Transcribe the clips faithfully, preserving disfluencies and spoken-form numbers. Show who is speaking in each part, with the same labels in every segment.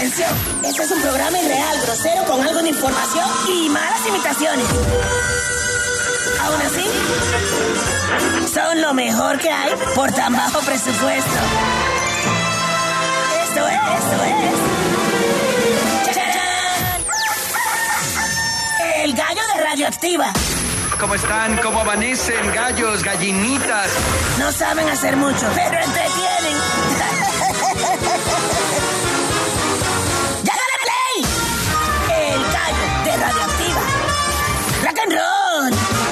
Speaker 1: Atención, este es un programa irreal, grosero, con algo de información y malas imitaciones. Aún así, son lo mejor que hay por tan bajo presupuesto. Esto es, esto es... ¡Chachán! El gallo de Radioactiva.
Speaker 2: ¿Cómo están? ¿Cómo amanecen? Gallos, gallinitas.
Speaker 1: No saben hacer mucho, pero entretienen. ¡Ya dale play! El gallo de Radioactiva. ¡Rock and roll!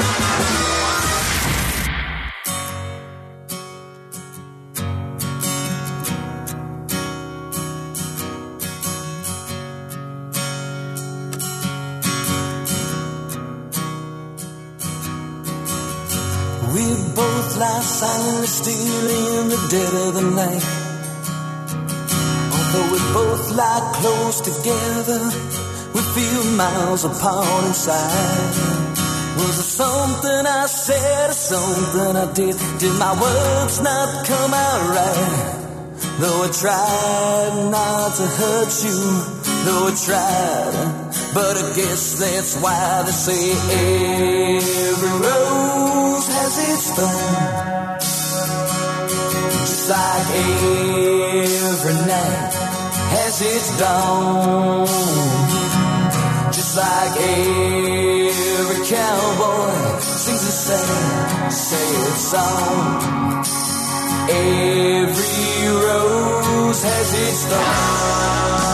Speaker 3: We both lie silently still in the dead of the night. Although we both lie close together, we feel miles apart inside. Was it something I said or something I did? Did my words not come out right? Though I tried not to hurt you, though I tried, but I guess that's why they say every rose has its thorn. Just like every night has its dawn. Just like every cowboy sings a sad, sad song. Every rose has its thorn.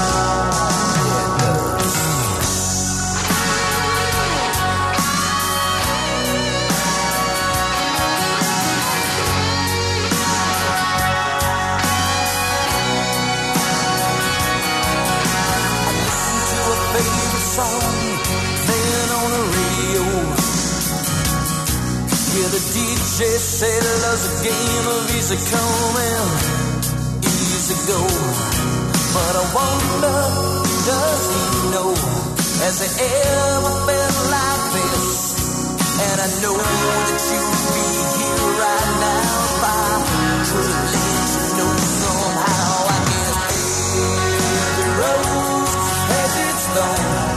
Speaker 3: The D J said love's a game of easy come and easy go. But I wonder, does he know, has he ever felt like this? And I know that you'd be here right now if I could let you know somehow. I guess every rose has its thorn.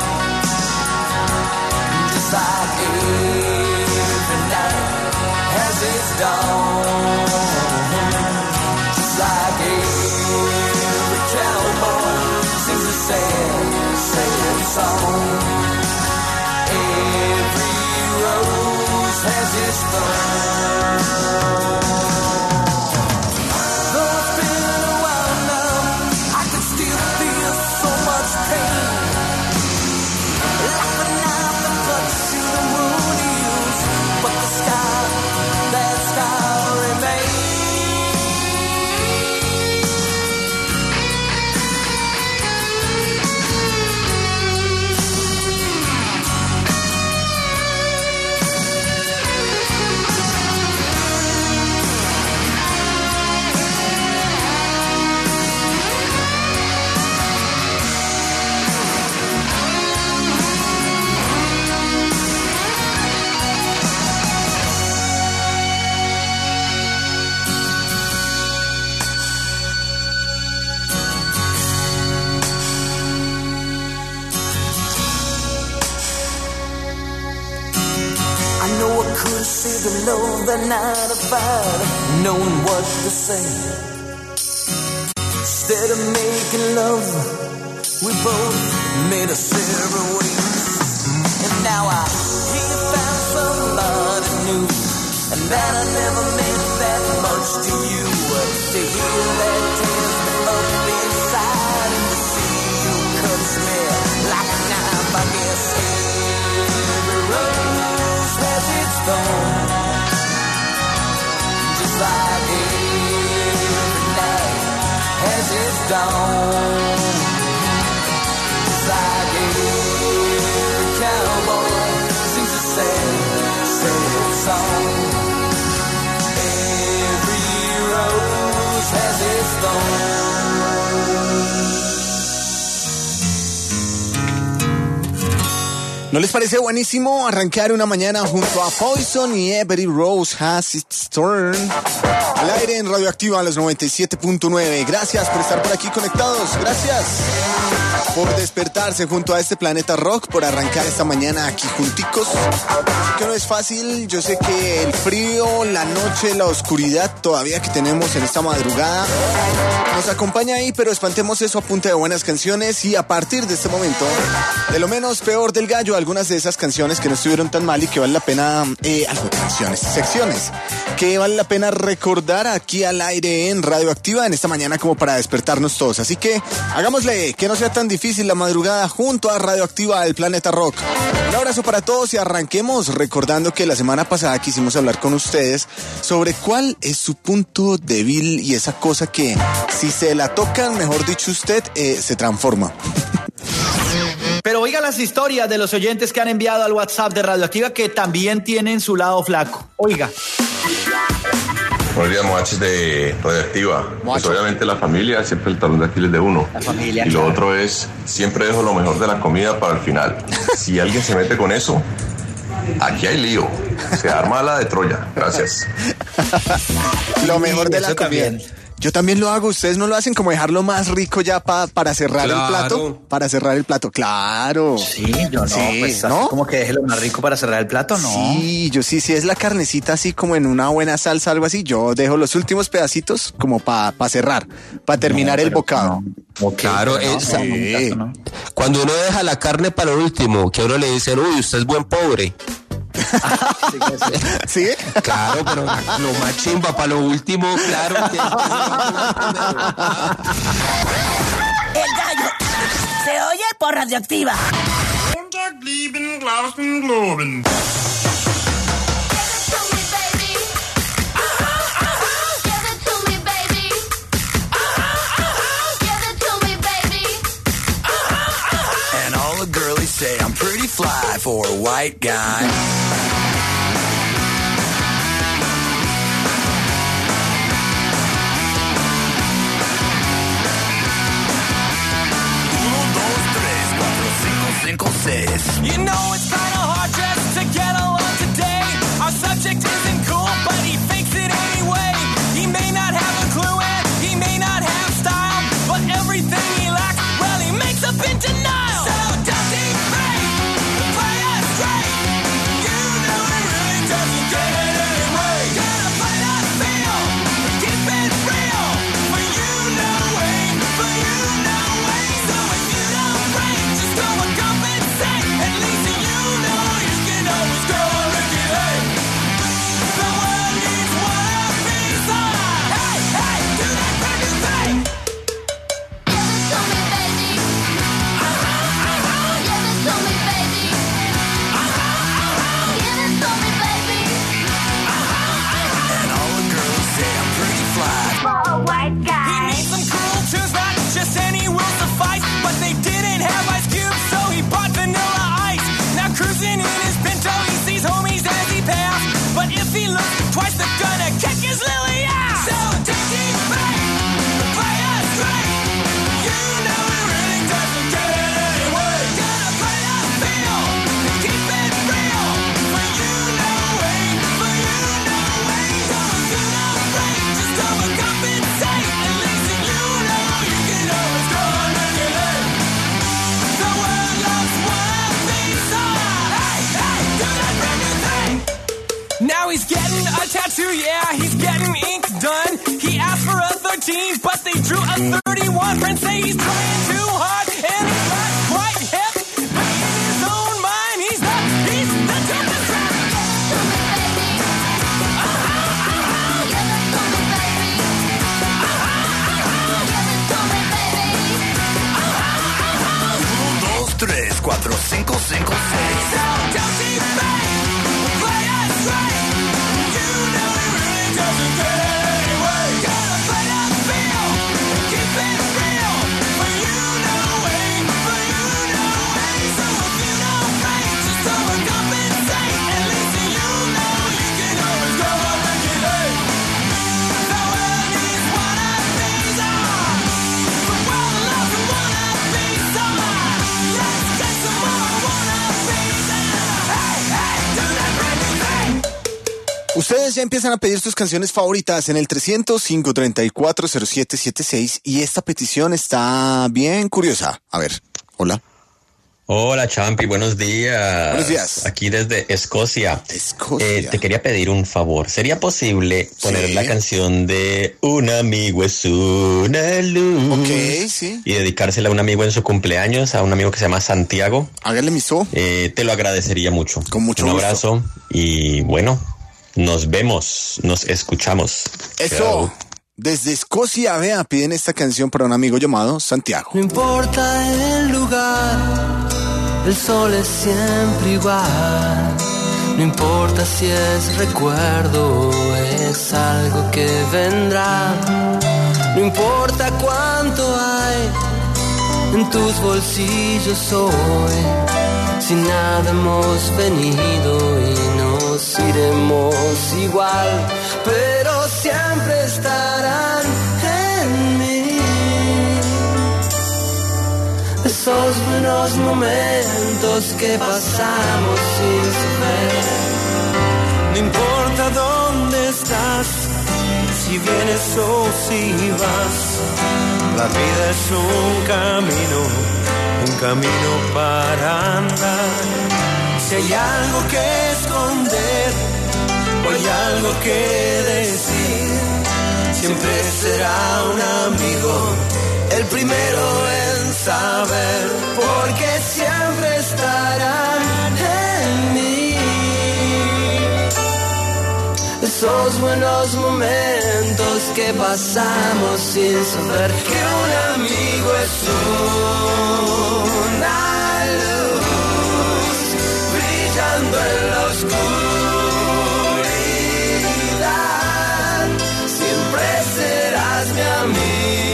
Speaker 3: Just like every night has its dawn. Just like every cowboy sings a sad, sad song. Every rose has its thorn. Though it's been a while now, I can still feel so much pain. Like a knife that cuts through the wound heals, but the sky, that sky remains. The love that night I fight, knowing what to say. Instead of making love, we both made us separate ways. And now I hear you found somebody new, and that I never meant that much to you. To hear that tears me up inside, and to see you cuts me like a knife. I guess every rose has its thorn. Just like every night has its dawn. Just like every cowboy sings a sad, sad song. Every rose has its thorn.
Speaker 4: ¿No les parece buenísimo arrancar una mañana junto a Poison y Every Rose Has Its Thorn? Al aire en Radioactiva a los noventa y siete punto nueve. Gracias por estar por aquí conectados. Gracias por despertarse junto a este planeta rock, por arrancar esta mañana aquí junticos. Que no es fácil. Yo sé que el frío, la noche, la oscuridad todavía que tenemos en esta madrugada nos acompaña ahí, pero espantemos eso a punta de buenas canciones y a partir de este momento, de lo menos peor del gallo, algunas de esas canciones que no estuvieron tan mal y que vale la pena, eh, algunas canciones, secciones, que vale la pena recordar aquí al aire en Radioactiva en esta mañana como para despertarnos todos. Así que hagámosle que no sea tan difícil la madrugada junto a Radioactiva, el planeta rock. Un abrazo para todos y arranquemos recordando que la semana pasada quisimos hablar con ustedes sobre cuál es su punto débil y esa cosa que si se la tocan, mejor dicho usted, eh, se transforma.
Speaker 2: Pero oiga las historias de los oyentes que han enviado al WhatsApp de Radioactiva que también tienen su lado flaco. Oiga.
Speaker 5: Buenos días, muchachos de Radioactiva. Pues obviamente la familia es siempre el talón de Aquiles de uno.
Speaker 2: La familia.
Speaker 5: Y lo otro es, siempre dejo lo mejor de la comida para el final. Si alguien se mete con eso, aquí hay lío. Se arma la de Troya. Gracias.
Speaker 4: Lo mejor de la
Speaker 2: Eso
Speaker 4: comida.
Speaker 2: también.
Speaker 4: Yo también lo hago. ¿Ustedes no lo hacen como dejarlo más rico ya pa, para cerrar
Speaker 6: Claro.
Speaker 4: el plato? Para cerrar el plato, claro.
Speaker 2: Sí, yo no,
Speaker 4: Sí,
Speaker 2: pues así
Speaker 4: ¿no?
Speaker 2: como que déjelo más rico para cerrar el plato, ¿no?
Speaker 4: Sí, yo sí, si es la carnecita así como en una buena salsa, algo así, yo dejo los últimos pedacitos como para pa cerrar, para terminar
Speaker 2: No,
Speaker 4: el
Speaker 2: pero
Speaker 4: bocado.
Speaker 2: no. Ok,
Speaker 6: Claro,
Speaker 2: pero no,
Speaker 6: esa-
Speaker 2: no, en mi
Speaker 4: Sí.
Speaker 2: caso no.
Speaker 6: Cuando uno deja la carne para lo último, que a uno le dicen, uy, usted es buen pobre.
Speaker 2: Sí, que sí.
Speaker 4: ¿Sí?
Speaker 6: Claro, pero lo más chimba para lo último, claro. Que...
Speaker 1: El gallo se oye por Radioactiva.
Speaker 3: And all the girlies say I'm pretty fly for a white guy. Uno, dos, tres, cuatro, cinco, cinco, seis.
Speaker 7: You know it's kinda hard just to get along today. Our subject isn't cool, but he fakes it anyway. He may not have a clue and he may not have style, but everything he lacks, well, he makes up in denial. So does he fake? Play us straight. You know he really doesn't get it anyway. Gotta play that feel, keep it real. For you know Wayne, for you know Wayne. So if you don't break, just go and compensate. At least you know you can always go and regulate. The world needs one of these. Hey, hey, do that brand new thing.
Speaker 3: And all the girls say I'm pretty fly.
Speaker 7: He needs some cool tunes, not just any will suffice. But they didn't have Ice Cube, so he bought Vanilla Ice. Now cruising in his Pinto, he sees homies as he passed. But if he looks twice, they're gonna kick his lily ass. So take it back, play us straight. You know he really doesn't get it anyway. Gotta play that feel, keep it real. For you know Wayne, for you know Wayne. So if you don't break, just overcompensate. At least you know you can always go and regulate. The world loves one of these songs. Hey, hey, do that brand new thing. Now he's getting a tattoo, yeah, he's getting ink done. He asked for a thirteen, but they drew a thirty-one. Friends say he's trying too hard, and he's not quite hip. But in his own mind, he's the, he's the dopest rap.
Speaker 3: Uno, dos, tres, cuatro, cinco, cinco, seis.
Speaker 7: So don't be fake, play us straight. You know he really doesn't get it anyway. Gotta play that feel, keep it real. For you know Wayne, for you know Wayne. So if you don't break, just overcompensate. At least you know you can always go and regulate. The world needs one of these. Ah, the world loves one of these. Ah, let's get some more one of these.
Speaker 4: Ustedes ya empiezan a pedir sus canciones favoritas en el trescientos, cinco treinta y cuatro, cero siete setenta y seis y esta petición está bien curiosa. A ver, hola.
Speaker 8: Hola Champi, buenos días.
Speaker 4: Buenos días.
Speaker 8: Aquí desde Escocia.
Speaker 4: Escocia.
Speaker 8: Eh, te quería pedir un favor. ¿Sería posible poner
Speaker 4: Sí.
Speaker 8: la canción de Un amigo es una luz?
Speaker 4: Ok, sí.
Speaker 8: Y dedicársela a un amigo en su cumpleaños, a un amigo que se llama Santiago.
Speaker 4: Hágale miso.
Speaker 8: Eh, te lo agradecería mucho.
Speaker 4: Con mucho
Speaker 8: un
Speaker 4: gusto.
Speaker 8: abrazo y bueno, nos vemos, nos escuchamos.
Speaker 4: Eso.
Speaker 8: Chao.
Speaker 4: Desde Escocia, vea, piden esta canción para un amigo llamado Santiago.
Speaker 3: No importa el lugar, el sol es siempre igual. No importa si es recuerdo o es algo que vendrá. No importa cuánto hay en tus bolsillos hoy. Si nada hemos venido y nos iremos igual, pero siempre estarán en mí esos buenos momentos que pasamos sin saber. No importa dónde estás, si vienes o si vas, la vida es un camino, un camino para andar. Si hay algo que esconder o hay algo que decir, siempre será un amigo el primero en saber, porque siempre estarán en mí esos buenos momentos que pasamos sin saber que un amigo es una luz brillando en la oscuridad. Siempre serás mi amigo.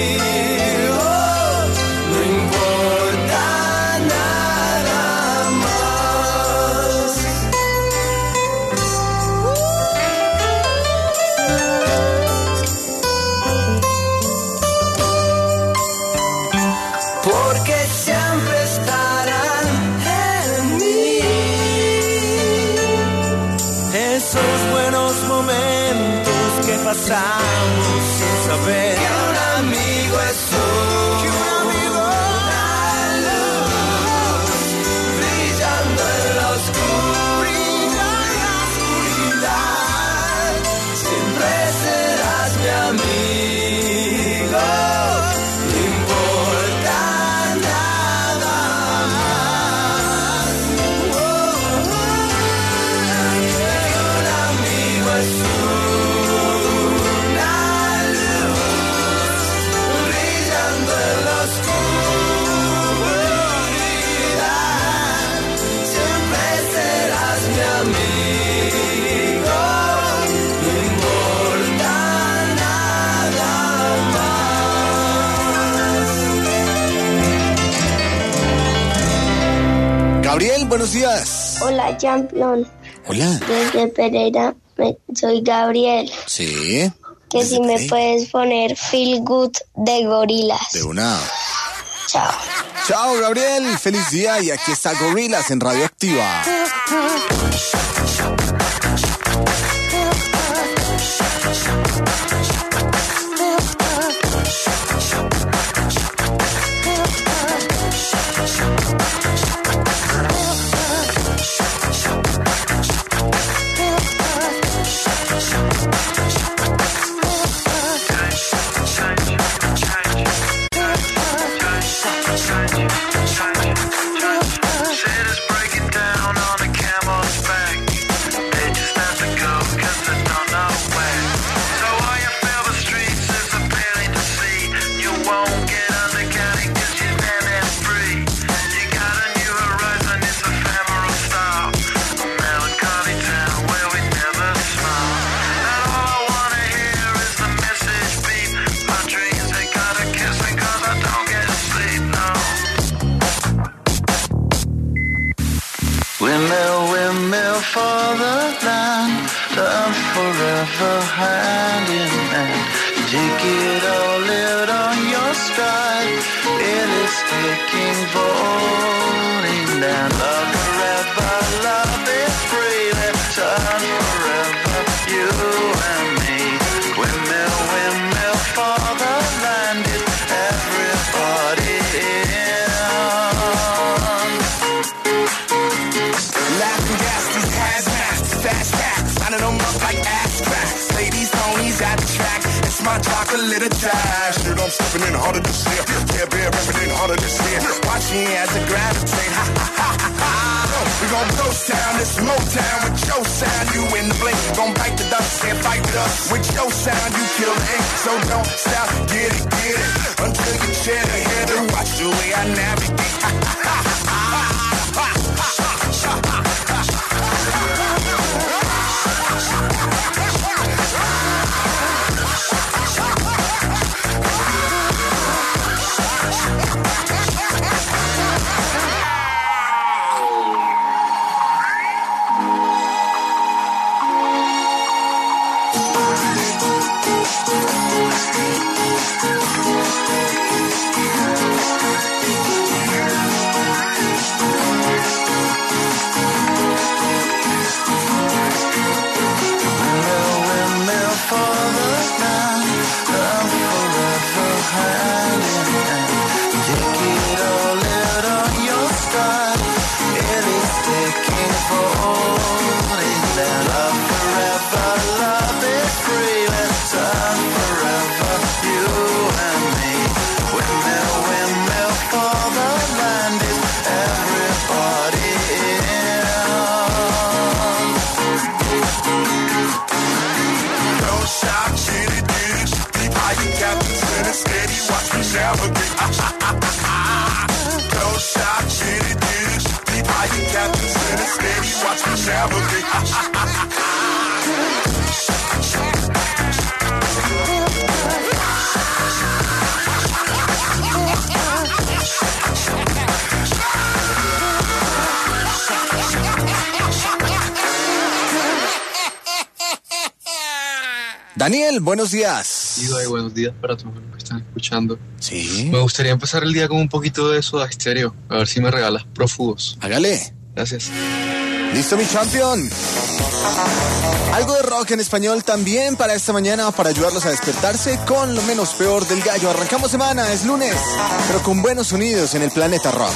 Speaker 3: Pasamos sin saber que un amigo es un, que un amigo una luz brillando en la oscuridad. Siempre serás mi amigo, no importa nada más. Oh, oh, oh, que un amigo es un
Speaker 4: Gabriel, buenos días.
Speaker 9: Hola, champion.
Speaker 4: Hola.
Speaker 9: Desde Pereira, me- soy Gabriel.
Speaker 4: Sí.
Speaker 9: Que
Speaker 4: Desde
Speaker 9: si me
Speaker 4: Pereira.
Speaker 9: puedes poner Feel Good de Gorilas.
Speaker 4: De una.
Speaker 9: Chao.
Speaker 4: Chao, Gabriel. Feliz día. Y aquí está Gorillaz en Radioactiva.
Speaker 3: Windmill, windmill for the land, love forever hand in hand. Take it all, live on your stride. It is taking, falling down. Love forever, love is free. Let's turn forever. You
Speaker 10: shine. Shit, I'm stepping in harder this year. Yeah, bear rapping in harder this year. Watching as I gravitate. Ha ha ha ha ha. We gon' blow sound, this Motown with your sound. You in the blink, gon' bite the dust and fight with us. With your sound, you kill the ink. So don't stop, get it, get it. Until you chin ahead and watch the way I navigate. Ha ha ha ha ha.
Speaker 4: Daniel, buenos días.
Speaker 11: Sí, buenos días para todos los que están escuchando.
Speaker 4: Sí.
Speaker 11: Me gustaría empezar el día con un poquito de Soda Stereo. A ver si me regalas Prófugos.
Speaker 4: Hágale.
Speaker 11: Gracias.
Speaker 4: Listo, mi champion. Algo de rock en español también para esta mañana, para ayudarlos a despertarse con lo menos peor del gallo. Arrancamos semana, es lunes, pero con buenos sonidos en el planeta rock.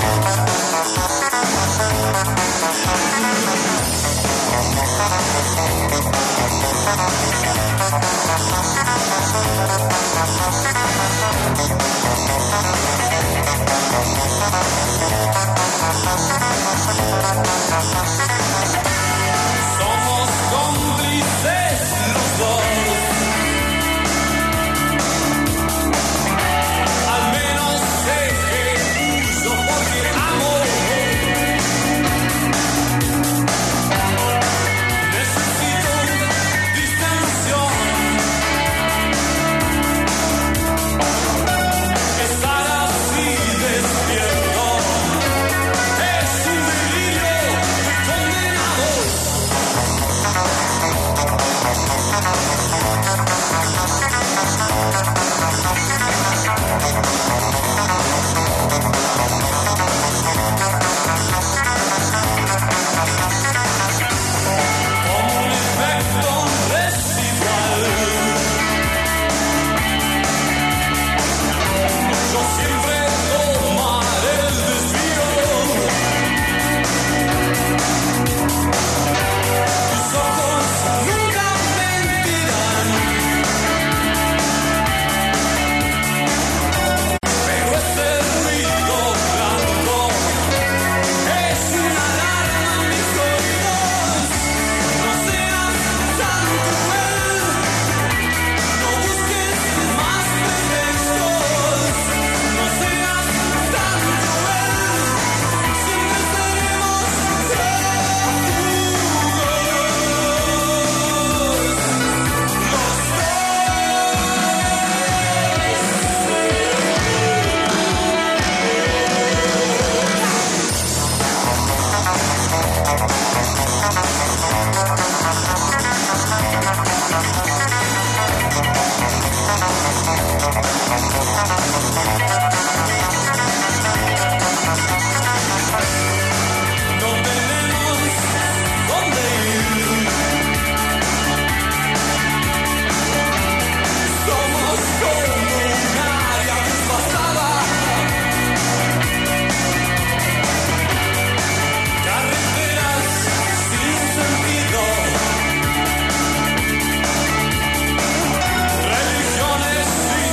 Speaker 7: Somos cómplices los dos. Al menos sé que uso porque amo. Necesito distensión. Estar así despierto es un delirio condenado. Como un efecto residual, yo siempre tomaré el desvío. Tus ojos nunca mentirán, pero ese ruido blanco es una alarma en mis oídos. No seas tan cruel, no busques más pretextos. No seas tan cruel, siempre seremos no tenemos dónde ir. Somos como un área desfasada, carreteras sin sentido, religiones sin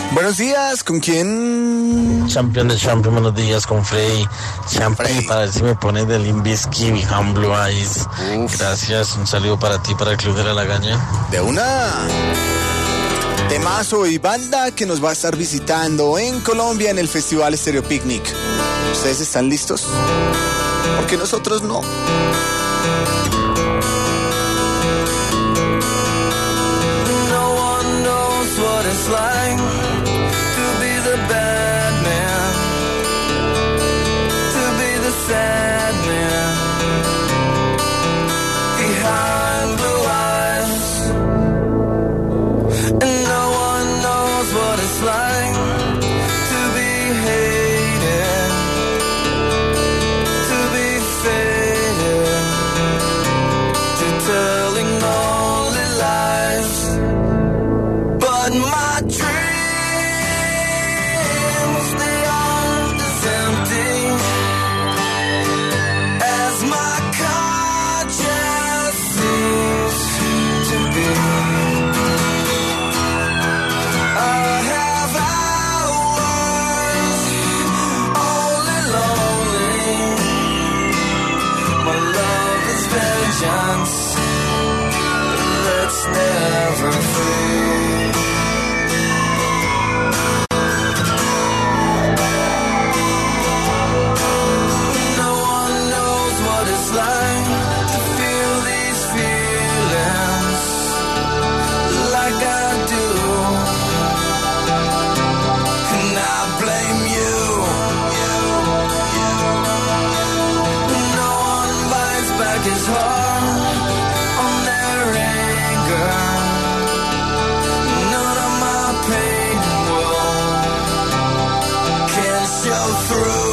Speaker 4: Buenos días, ¿con quién?
Speaker 12: Champion de Champion, buenos días, con Freddy. Champion, para ver si me pones de Limp Bizkit, Behind Blue Eyes. Uf. Gracias, un saludo para ti, para el Club de la Lagaña.
Speaker 4: De una. Temazo y banda que nos va a estar visitando en Colombia en el Festival Stereo Picnic. ¿Ustedes están listos? Porque nosotros no.
Speaker 3: No one knows what it's like to be the bad man, to be the sad man behind blue eyes. And no one knows what it's like to be hated, to be faded, to telling only lies. But my dreams, they aren't as empty as my conscience seems to be. I have hours only lonely. My love is vengeance. Let's never fade. No one knows what it's like to feel these feelings like I do. And I blame you. No one buys back his heart on their anger. None of my pain will can show through.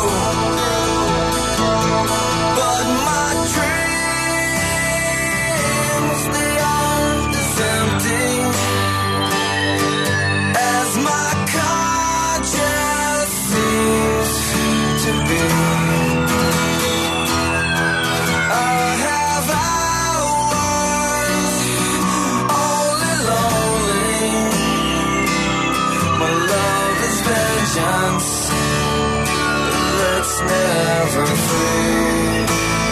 Speaker 3: But my dreams, they aren't as empty as my conscience seems to be. I have hours only lonely. My love is vengeance. Let's never fade.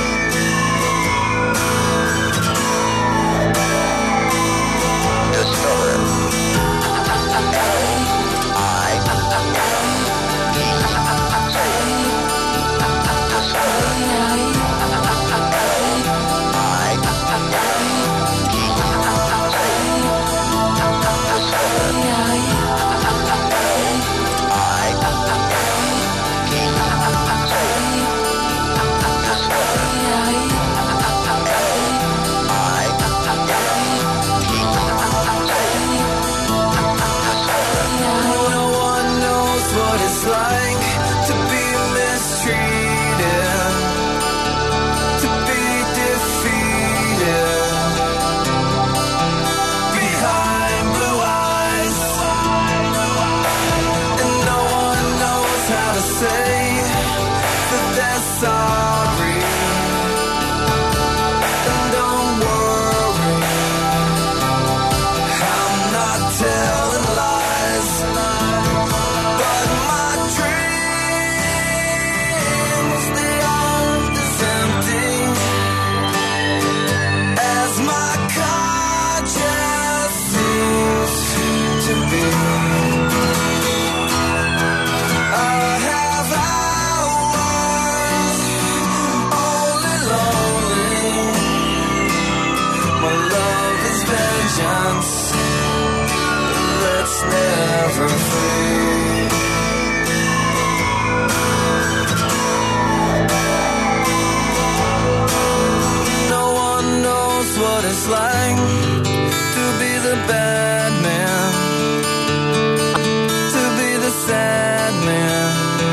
Speaker 3: No one knows what it's like to be mistreated, to be defeated behind blue eyes. And no one knows how to say that they're sorry. And don't worry, I'm not telling lies. But my dreams, they aren't as empty as my conscience seems to be. I have hours only lonely. My love is vengeance. Let's never fade. No one knows what it's like to be the bad man, to be the sad man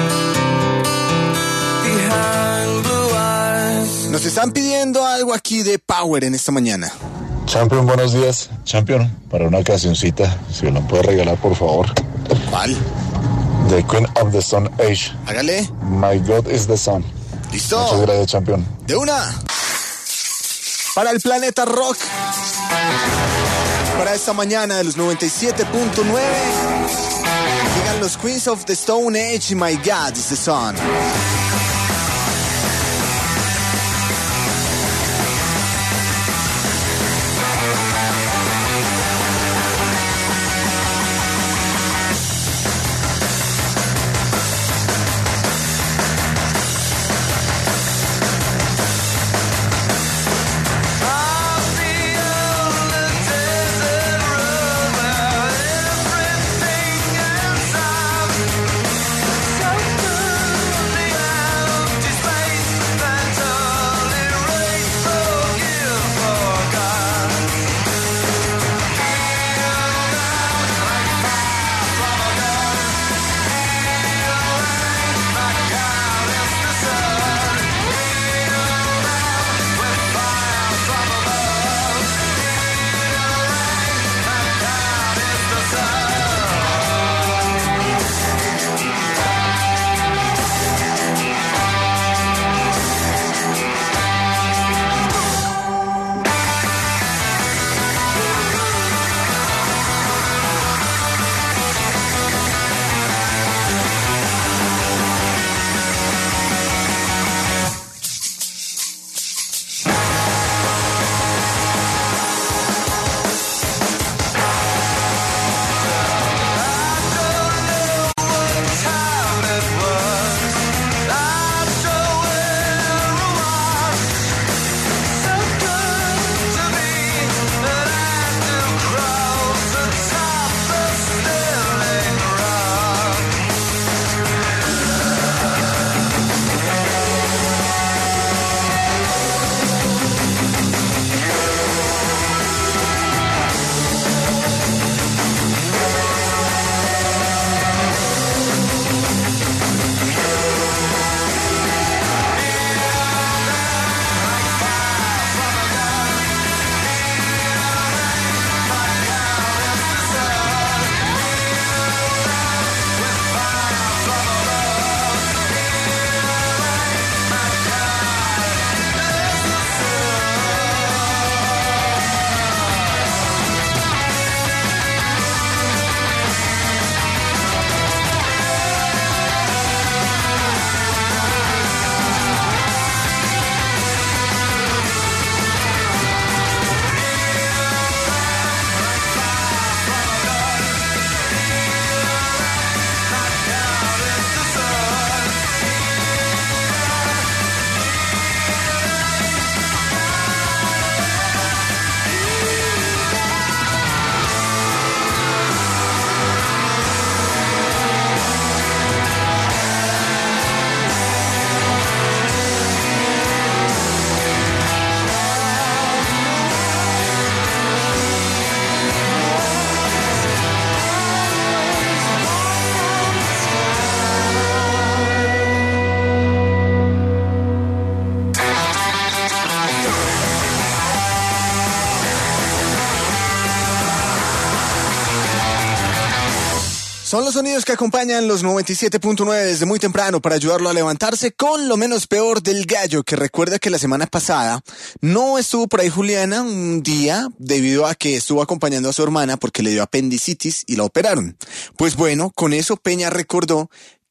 Speaker 3: behind blue eyes.
Speaker 4: Nos están pidiendo algo aquí de Power en esta mañana.
Speaker 13: Champion, buenos días. Champion, para una cancioncita, si me la puede regalar, por favor.
Speaker 4: ¿Cuál?
Speaker 13: The Queen of the Stone Age.
Speaker 4: Hágale.
Speaker 13: My God is the Sun.
Speaker 4: ¿Listo?
Speaker 13: Muchas gracias, Champion.
Speaker 4: De una. Para el Planeta Rock. Para esta mañana de los noventa y siete punto nueve. los Queens of the Stone Age, My God is the Sun. Son los sonidos que acompañan los noventa y siete punto nueve desde muy temprano para ayudarlo a levantarse con lo menos peor del gallo, que recuerda que la semana pasada no estuvo por ahí Juliana un día debido a que estuvo acompañando a su hermana porque le dio apendicitis y la operaron. Pues bueno, con eso Peña recordó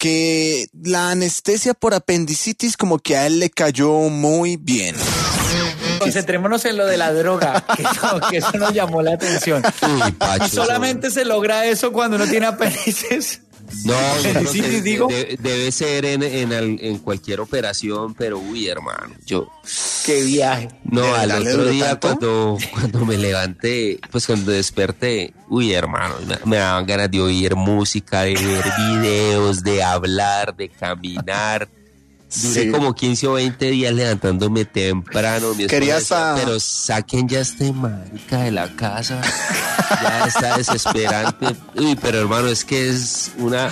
Speaker 4: que la anestesia por apendicitis como que a él le cayó muy bien.
Speaker 2: Concentrémonos en lo de la droga, que eso, que eso nos llamó la atención.
Speaker 6: Uy, Pacho,
Speaker 2: y solamente
Speaker 6: eso...
Speaker 2: se logra eso cuando uno tiene apéndices.
Speaker 6: No, yo creo
Speaker 2: sí,
Speaker 6: que
Speaker 2: digo.
Speaker 6: Debe, debe ser en, en, en cualquier operación, pero uy, hermano, yo...
Speaker 2: ¡Qué viaje!
Speaker 6: No, al otro día cuando, cuando me levanté, pues cuando desperté, uy, hermano, me, me daban ganas de oír música, de ver videos, de hablar, de caminar. Duré sí. como quince o veinte días levantándome temprano. Mi
Speaker 4: Quería
Speaker 6: decía,
Speaker 4: hasta...
Speaker 6: pero saquen ya este marica de la casa. Ya está desesperante. Uy, pero hermano, es que es una...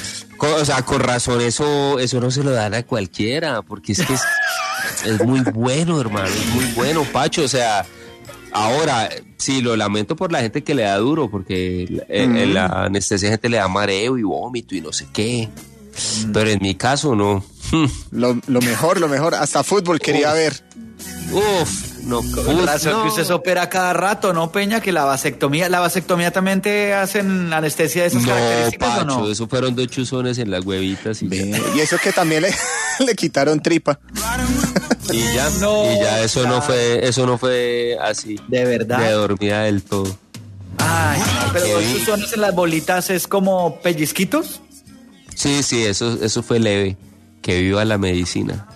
Speaker 6: O sea, con razón, eso, eso no se lo dan a cualquiera, porque es que es, es muy bueno, hermano, es muy bueno, Pacho. O sea, ahora, sí, lo lamento por la gente que le da duro, porque mm. en la anestesia a gente le da mareo y vómito y no sé qué. Mm. Pero en mi caso, no.
Speaker 4: Lo, lo mejor, lo mejor, hasta fútbol quería
Speaker 6: Uf.
Speaker 4: ver.
Speaker 6: Uf, no.
Speaker 2: Con
Speaker 6: Uf,
Speaker 2: razón
Speaker 6: no.
Speaker 2: que usted se opera cada rato, ¿no, Peña? Que la vasectomía, ¿la vasectomía también te hacen anestesia de esas
Speaker 6: No,
Speaker 2: características
Speaker 6: Pacho,
Speaker 2: o no?
Speaker 6: eso fueron dos chuzones en las huevitas y ya.
Speaker 4: Y eso que también le, le quitaron tripa.
Speaker 6: Y ya,
Speaker 2: No,
Speaker 6: y ya eso
Speaker 2: claro.
Speaker 6: no fue, eso no fue así.
Speaker 2: ¿De verdad?
Speaker 6: De dormida del todo.
Speaker 2: Ay, no, pero
Speaker 6: Qué
Speaker 2: dos
Speaker 6: vi-
Speaker 2: chuzones en las bolitas es como pellizquitos.
Speaker 6: Sí, sí, eso, eso fue leve. Que viva la medicina.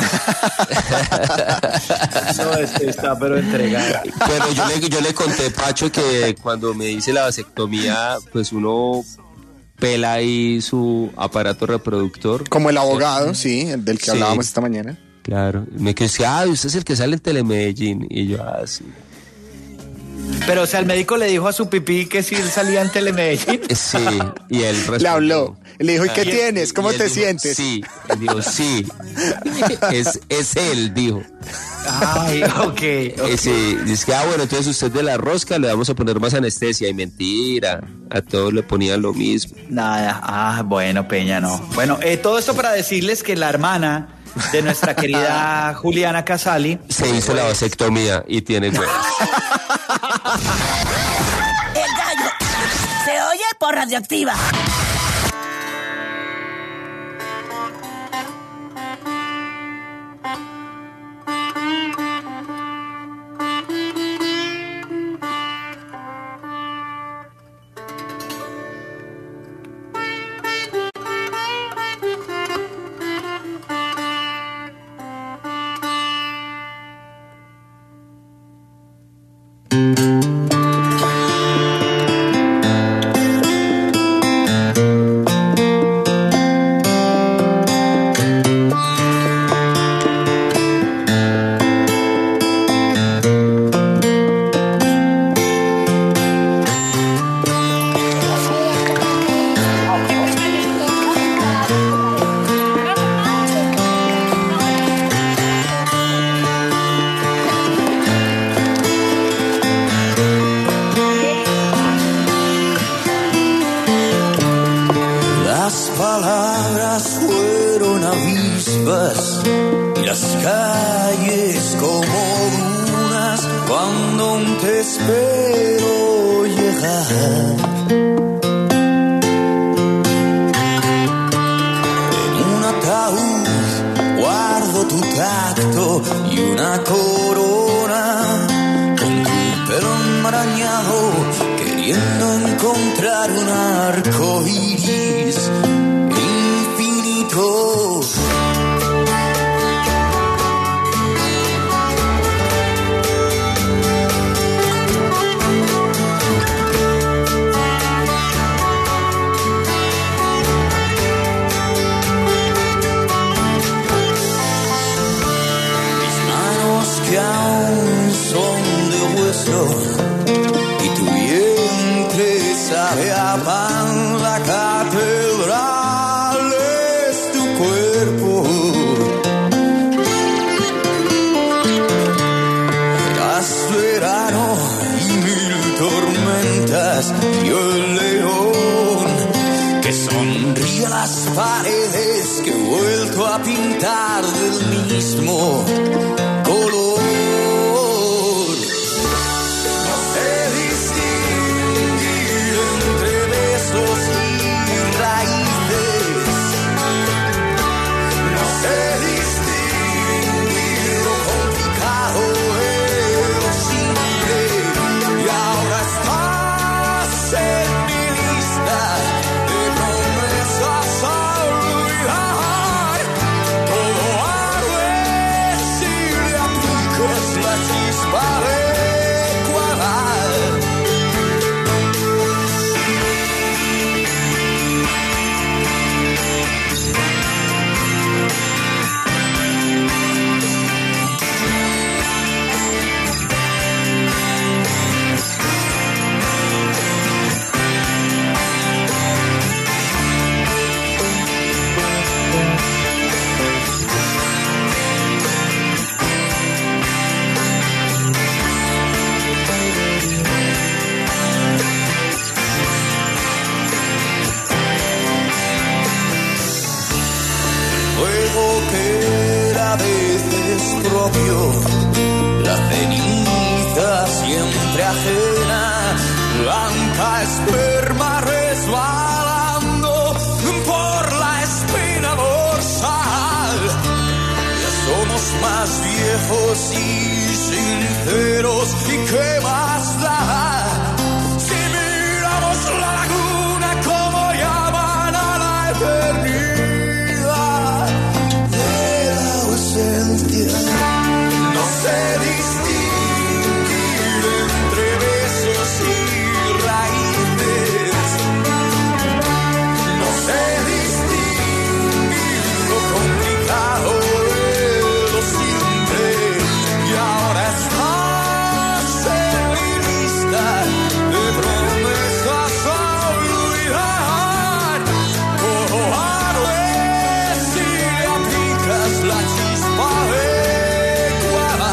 Speaker 2: No, este está pero entregada.
Speaker 6: Pero yo le, yo le conté, Pacho, que cuando me hice la vasectomía, pues uno pela ahí su aparato reproductor.
Speaker 4: Como el abogado, sí, el del que
Speaker 6: Sí.
Speaker 4: hablábamos esta mañana.
Speaker 6: Claro. Me decía, ah, usted es el que sale en Telemedellín. Y yo, ah, sí.
Speaker 2: Pero, o sea, el médico le dijo a su pipí que si él salía en Telemedellín.
Speaker 6: Sí, y él respondió.
Speaker 4: Le habló. Le dijo, ¿y qué
Speaker 6: Y él-
Speaker 4: tienes? ¿Cómo
Speaker 6: y él
Speaker 4: te
Speaker 6: dijo,
Speaker 4: sientes?
Speaker 6: Sí. Y dijo, sí. es, es él, dijo.
Speaker 2: Ay, ok.
Speaker 6: Eh, sí, dice que, ah, bueno, entonces usted de la rosca le vamos a poner más anestesia. Y mentira, a todos le ponían lo mismo.
Speaker 2: Nada. Ah, bueno, Peña, no. Bueno, eh, todo esto para decirles que la hermana de nuestra querida Juliana Casali
Speaker 6: Se hizo la vasectomía y tiene huevos.
Speaker 1: El gallo se oye por Radioactiva.
Speaker 3: Las palabras fueron avispas y las calles como dunas cuando aún te espero llegar. En un ataúd guardo tu tacto y una corona con tu pelo enmarañado, queriendo encontrar un arco iris infinito. Mis manos que aún son de hueso y tu vientre sabe a pan, la catedral es tu cuerpo. Eras verano y mil tormentas, yo el león que sonríe a las paredes que he vuelto a pintar del mismo color. No sé distinguir entre besos y raíces. No sé distinguir lo complicado de lo simple. Y ahora estás en mi lista de promesas a olvidar. Todo arde si le aplicas la chispa adecuada. Fuego que era a veces propio, la ceniza siempre ajena, blanca esperma resbalando por la espina dorsal. Ya somos más viejos y sinceros, ¿y qué más da? Si miramos la laguna como llaman a la eternidad de la ausencia. No sé distinguir entre besos y raíces. No sé distinguir lo complicado de lo simple. Y ahora estás en mi lista de promesas a olvidar. Oh, arde si le aplicas la chispa adecuada.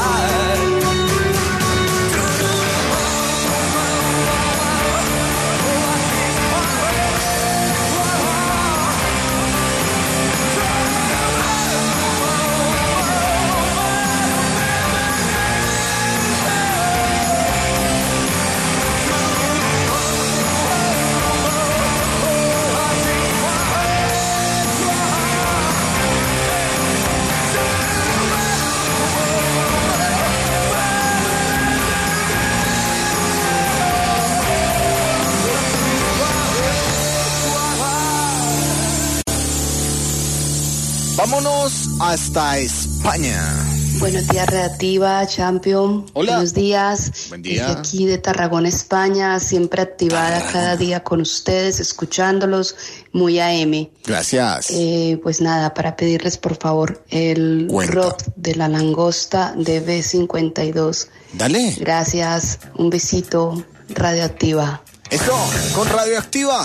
Speaker 4: Vámonos hasta España.
Speaker 14: Buenos días, Redactiva, Champion.
Speaker 4: Hola.
Speaker 14: Buenos días.
Speaker 4: Buen día.
Speaker 14: Desde aquí de Tarragona, España, siempre activada cada día con ustedes, escuchándolos, muy A M.
Speaker 4: Gracias.
Speaker 14: Eh, pues nada, para pedirles por favor el
Speaker 4: Cuenta.
Speaker 14: rock de la langosta de B cincuenta y dos.
Speaker 4: Dale.
Speaker 14: Gracias, un besito, Radioactiva.
Speaker 4: Esto, con Radioactiva.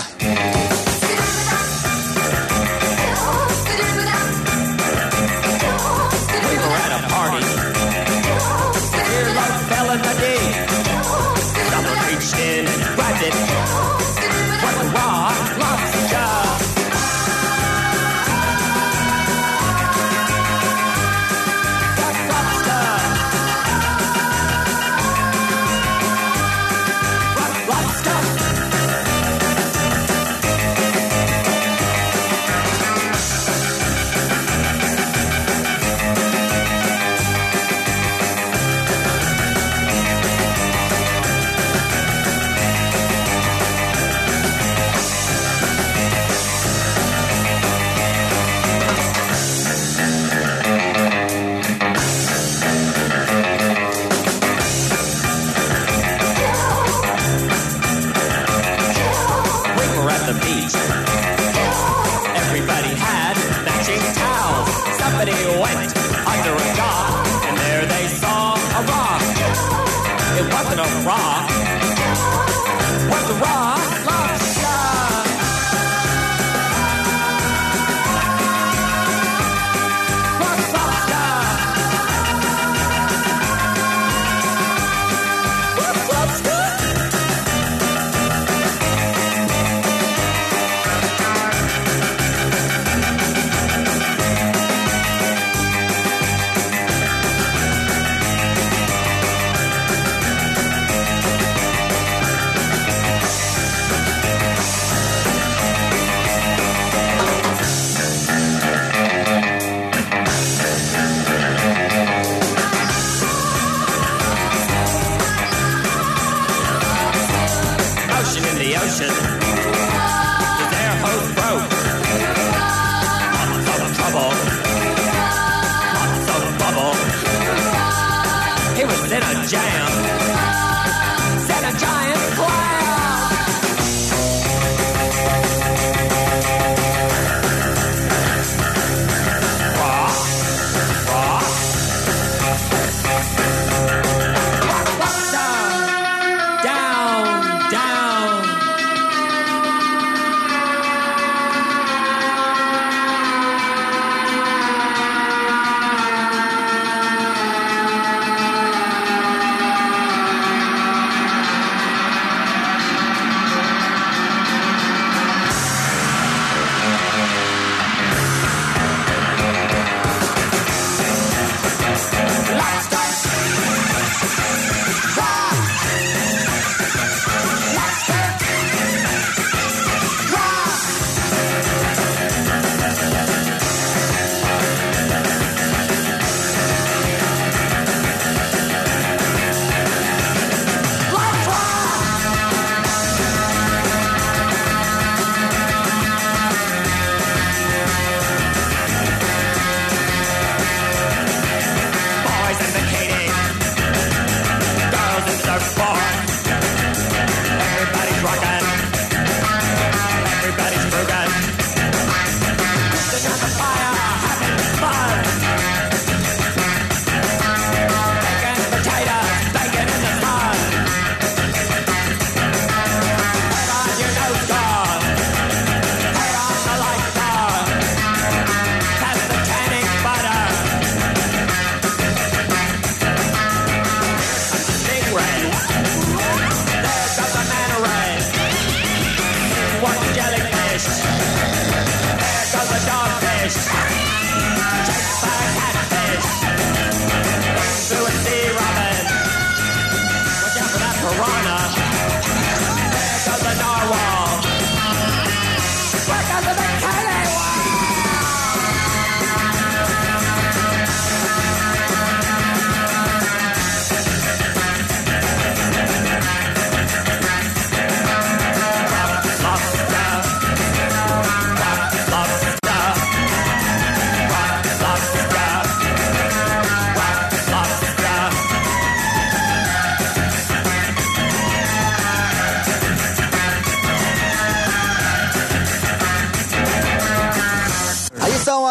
Speaker 3: Rock, rock,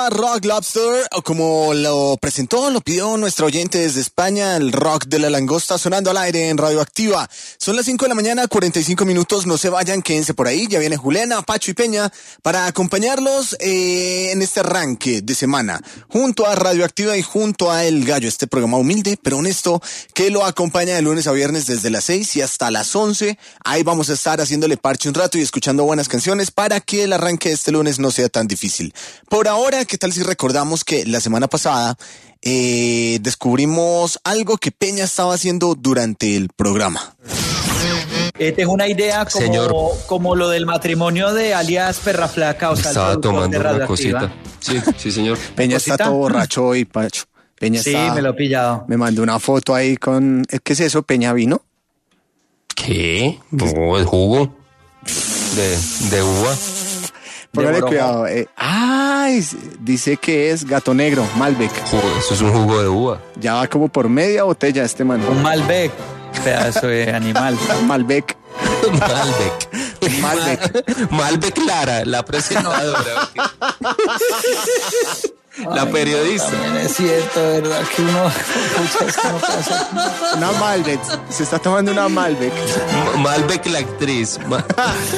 Speaker 4: a Rock Lobster, o como lo presentó, lo pidió nuestro oyente desde España, el rock de la langosta sonando al aire en Radioactiva. Son las cinco de la mañana, cuarenta y cinco minutos, no se vayan, quédense por ahí, ya viene Juliana, Pacho y Peña para acompañarlos eh, en este arranque de semana, junto a Radioactiva y junto a El Gallo, este programa humilde pero honesto que lo acompaña de lunes a viernes desde las seis y hasta las once. Ahí vamos a estar haciéndole parche un rato y escuchando buenas canciones para que el arranque de este lunes no sea tan difícil. Por ahora, ¿qué tal si recordamos que la semana pasada eh, descubrimos algo que Peña estaba haciendo durante el programa?
Speaker 2: Eh, tengo una idea como,
Speaker 6: Señor.
Speaker 2: como lo del matrimonio de alias Perra Flaca, o sea,
Speaker 6: Estaba
Speaker 2: el productor
Speaker 6: tomando
Speaker 2: de
Speaker 6: una
Speaker 2: Radioactiva.
Speaker 6: cosita. Sí, sí, señor.
Speaker 4: Peña
Speaker 2: ¿Cosita?
Speaker 4: está todo borracho hoy, Pacho. Peña
Speaker 2: Sí,
Speaker 4: está...
Speaker 2: me lo he pillado.
Speaker 4: Me mandó una foto ahí con... ¿Qué es eso? ¿Peña vino?
Speaker 6: ¿Qué? No, el jugo de, de uva.
Speaker 4: Póngale
Speaker 2: Borojó.
Speaker 4: cuidado. Eh, ay, dice que es Gato Negro, Malbec.
Speaker 6: Jugo, eso es un jugo de uva.
Speaker 4: Ya va como por media botella este man.
Speaker 2: Un Malbec, pedazo de animal.
Speaker 4: Malbec.
Speaker 6: Malbec.
Speaker 4: Malbec.
Speaker 6: Malbec Lara, la presentadora. La
Speaker 2: Ay,
Speaker 6: periodista.
Speaker 2: no, también es cierto, ¿verdad? Que uno... Pucha, es que no pasa.
Speaker 4: Una Malbec. Se está tomando una Malbec.
Speaker 6: Ma- Malbec la actriz. Ma-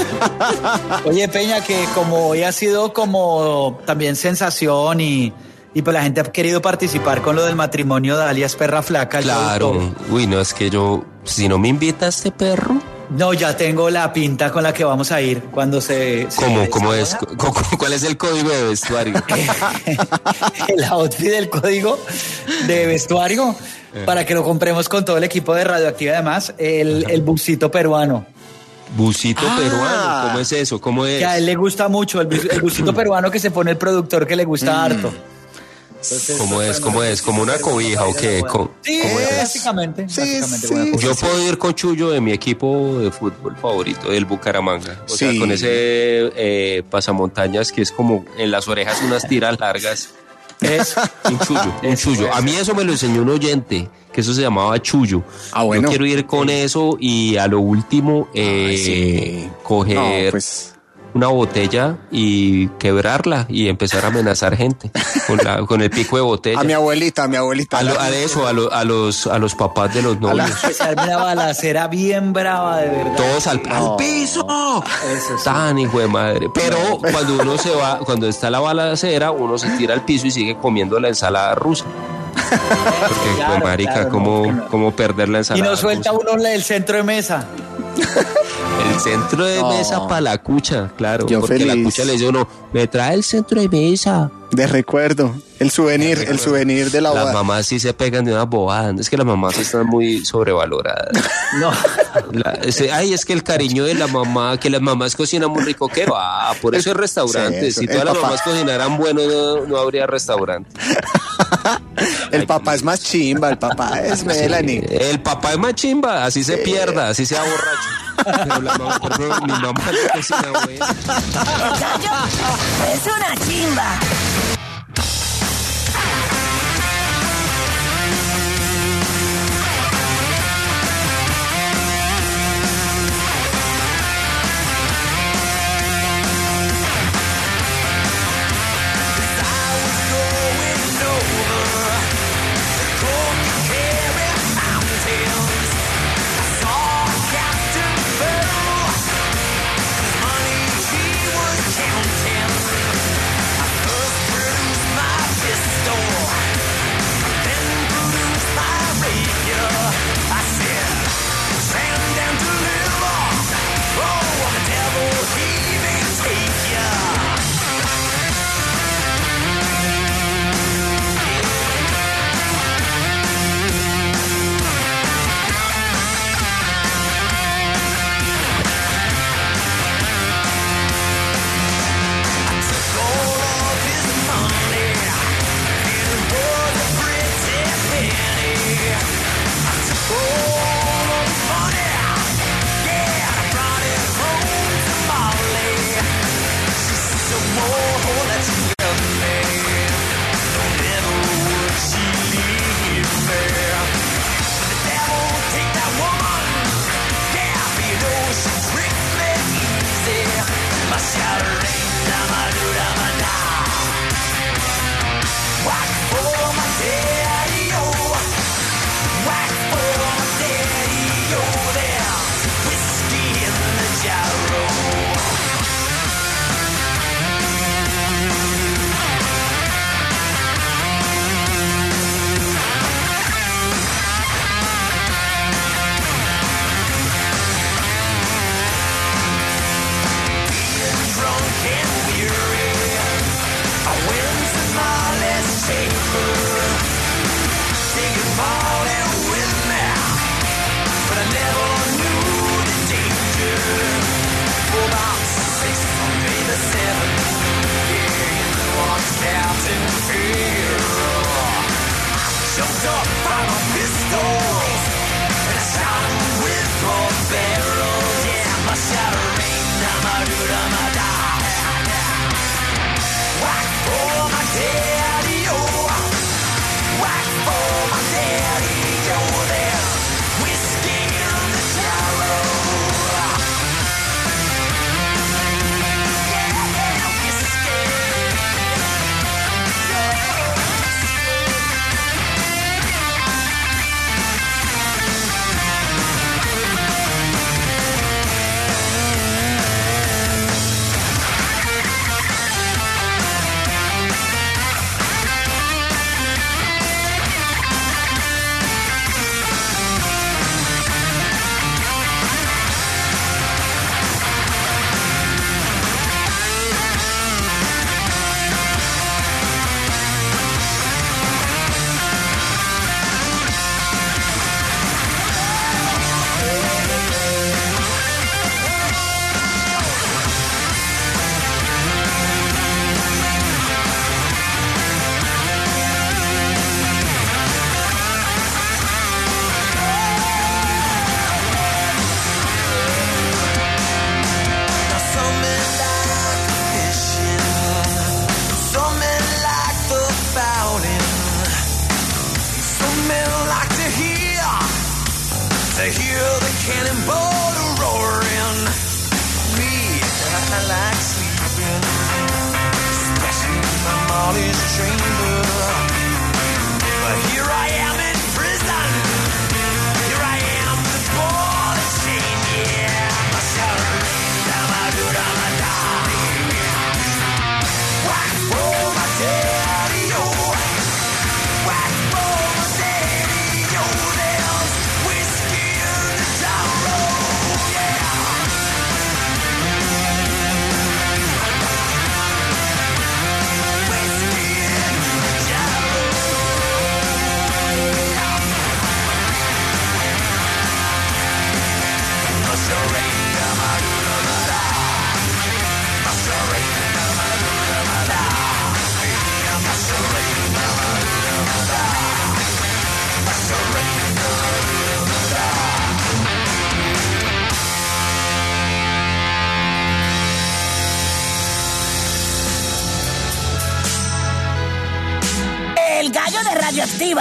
Speaker 2: Oye, Peña, que como hoy ha sido como también sensación y, y pues la gente ha querido participar con lo del matrimonio de alias Perra Flaca. el
Speaker 6: Claro.
Speaker 2: productor.
Speaker 6: Uy, no, es que yo, si no me invita a este perro,
Speaker 2: No, ya tengo la pinta con la que vamos a ir cuando se... se
Speaker 6: ¿cómo,
Speaker 2: se
Speaker 6: cómo es?
Speaker 2: boda.
Speaker 6: ¿Cu- cu- ¿Cuál es el código de vestuario?
Speaker 2: El outfit del código de vestuario para que lo compremos con todo el equipo de Radioactiva. Además, el, el busito peruano.
Speaker 6: Busito
Speaker 4: Ah.
Speaker 6: peruano, ¿cómo es eso? ¿Cómo es?
Speaker 2: Que a él le gusta mucho, el, bus- el busito peruano que se pone el productor que le gusta harto. Entonces,
Speaker 6: ¿Cómo es? ¿Cómo es? ¿Como una cobija o qué? ¿Cómo-
Speaker 2: Sí,
Speaker 6: cómo es?
Speaker 2: básicamente.
Speaker 4: Sí,
Speaker 2: básicamente
Speaker 4: sí.
Speaker 2: buena cosa.
Speaker 6: Yo puedo ir con Chuyo de mi equipo de fútbol favorito, del Bucaramanga. O sea,
Speaker 4: Sí.
Speaker 6: con ese eh, pasamontañas que es como en las orejas unas tiras largas.
Speaker 2: Es,
Speaker 6: Un chullo, un
Speaker 2: Eso,
Speaker 6: chullo.
Speaker 2: eso.
Speaker 6: A mí eso me lo enseñó un oyente, que eso se llamaba chullo.
Speaker 4: Ah, bueno.
Speaker 6: Yo quiero ir con eso y a lo último eh,
Speaker 4: Ay, sí.
Speaker 6: coger
Speaker 4: No, pues...
Speaker 6: una botella y quebrarla y empezar a amenazar gente con, la, con el pico de botella.
Speaker 4: A mi abuelita, a mi abuelita.
Speaker 6: A, lo- a eso, a, lo- a los, a los papás de los novios.
Speaker 2: que se arme una balacera bien brava, de verdad.
Speaker 6: Todos al, al
Speaker 4: No.
Speaker 6: piso.
Speaker 2: Eso sí.
Speaker 6: Tan hijo de madre. Pero cuando uno se va, cuando está la balacera, uno se tira al piso y sigue comiendo la ensalada rusa. Porque,
Speaker 2: Claro,
Speaker 6: pues, marica,
Speaker 2: claro,
Speaker 6: ¿cómo,
Speaker 2: no, no.
Speaker 6: cómo perder la
Speaker 2: Y
Speaker 6: ensalada
Speaker 2: no suelta
Speaker 6: rusa?
Speaker 2: uno el centro de mesa.
Speaker 6: El centro de
Speaker 4: No.
Speaker 6: mesa para la cucha, claro.
Speaker 4: Yo
Speaker 6: porque la
Speaker 4: feliz.
Speaker 6: cucha le dice a uno, me trae el centro de mesa.
Speaker 4: De recuerdo. El souvenir, el souvenir de la
Speaker 6: Las
Speaker 4: boda.
Speaker 6: mamás sí se pegan de una bobada. Es que las mamás están muy sobrevaloradas.
Speaker 2: No.
Speaker 6: La- ese- ay, es que el cariño de la mamá, que las mamás cocinan muy rico, ¿qué va? Por eso hay restaurantes.
Speaker 4: Sí,
Speaker 6: si
Speaker 4: eso.
Speaker 6: todas
Speaker 4: El
Speaker 6: las
Speaker 4: papá.
Speaker 6: mamás cocinaran bueno, no, no habría restaurante.
Speaker 4: El papá es más chimba, el papá es Melanie.
Speaker 6: El papá es más chimba, así se pierda, así sea borracho. Pero la mamá, por ejemplo, mi mamá no cocina bueno.
Speaker 1: El gallo es una chimba.
Speaker 7: Money she was counting. in fear. Jumped up by my pistols and I shot him with both barrels. Yeah, my shot rained down my root on my die. Whack for my daddy, oh. Whack for my daddy, oh. There's whiskey in the shallow. To hear the cannonball roaring. Me, I like sleeping, especially in my Molly's chamber. But here I am in prison. Here I am with the ball and chain. Yeah, my shot rained down my root on my die. Whack for my daddy, oh. Whack for my daddy, oh. There's whiskey in the tower, oh, yeah. Whiskey in the tower, yeah. Must have rained down my root on my die. Must have rained down my root on my die. Must have rained down my root on my die. Must have rained down my root on my die.
Speaker 1: El gallo de Radioactiva.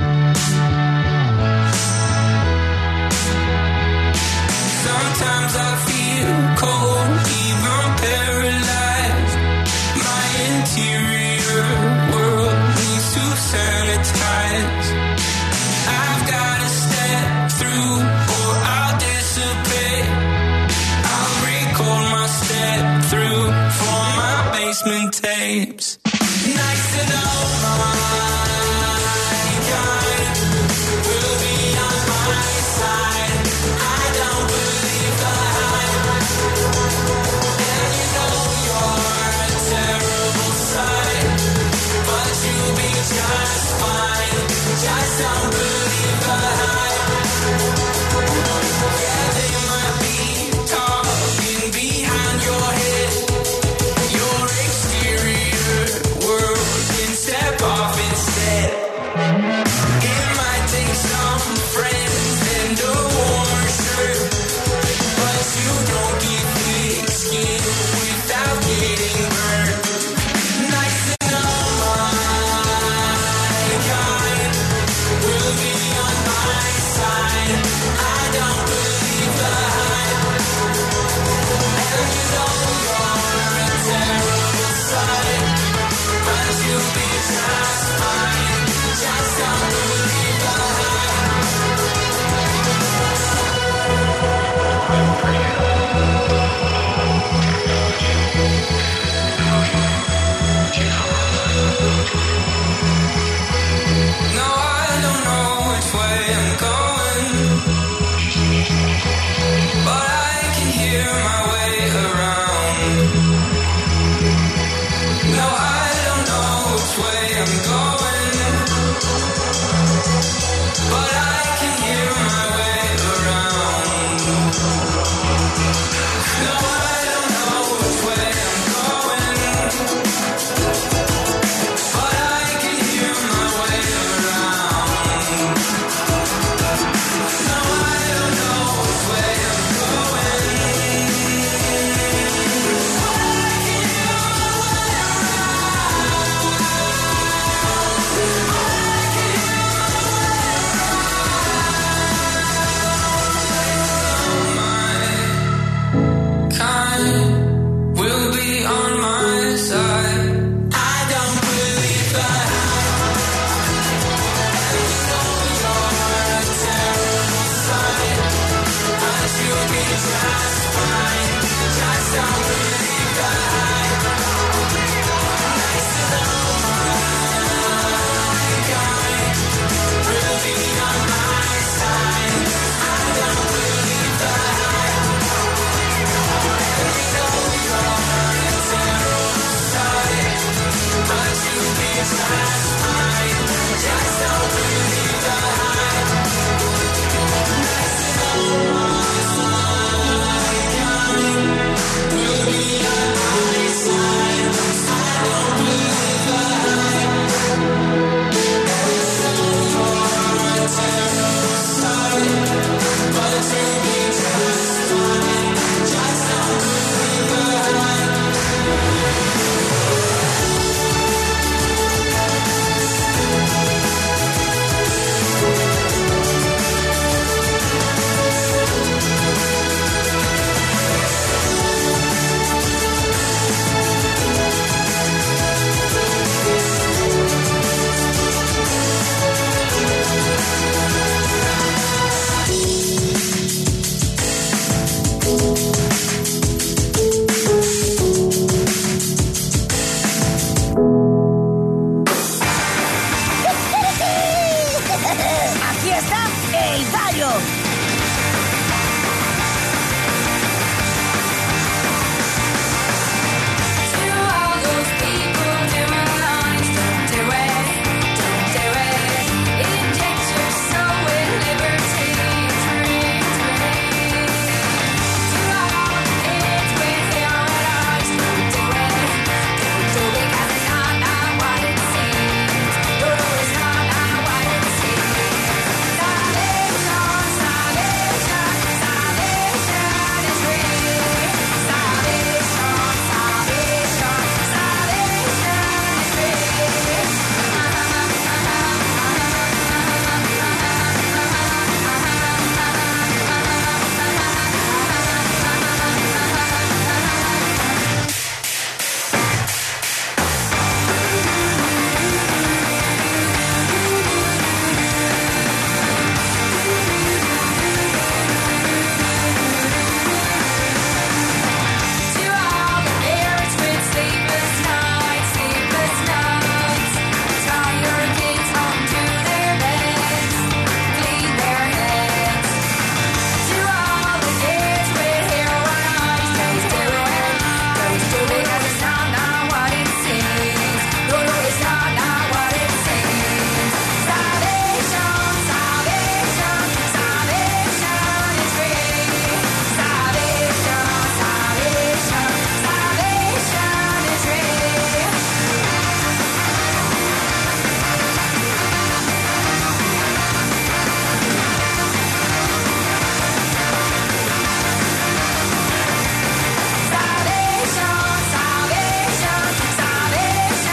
Speaker 7: Sometimes I feel cold, even paralyzed. My interior world needs to sanitize. I've gotta step through or I'll dissipate. I'll record my step through for my basement tapes. Nice to know my kind will be